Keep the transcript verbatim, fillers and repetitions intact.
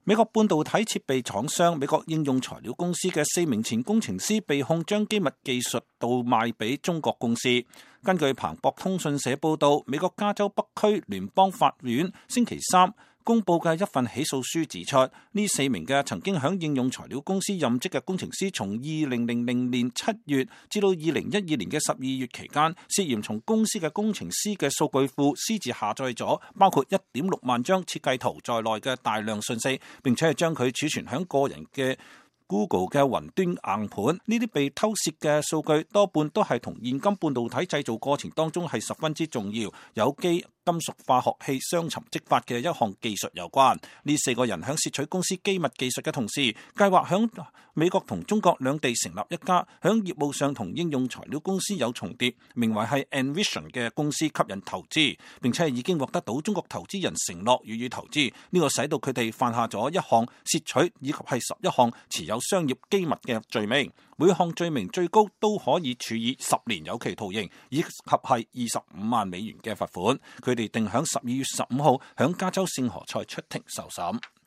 美國半導體設備廠商美國應用材料公司嘅四名前工程師被控將機密技術盜賣俾中國公司。根據彭博通訊社報道，美國加州北區聯邦法院星期三公佈嘅一份起訴書指出，呢四名嘅曾經響應用材料公司任職嘅工程師，從二零零零年七月至到二零一二年嘅十二月期間，涉嫌從公司嘅工程師嘅數據庫私自下載咗包括一點六萬張設計圖在內嘅大量信息，並且係將佢儲存響個人嘅Google 嘅雲端硬盤。呢啲被偷竊嘅數據多半都係同現今半導體製造過程當中係十分之重要有機金屬化學氣雙沉積法嘅一項技術有關。呢四個人響竊取公司機密技術嘅同時，計劃響美國同中國兩地成立一家響業務上同應用材料公司有重疊，名為係 Envision 嘅公司吸引投資，並且係已經獲得到中國投資人承諾予以投資。呢個使到佢哋犯下咗一項竊取以及係十一項持有商業機密嘅罪名，每項罪名最高都可以處以十年有期徒刑，以及係二十五萬美元嘅罰款。佢哋定響十二月十五號響加州聖何塞出庭受審。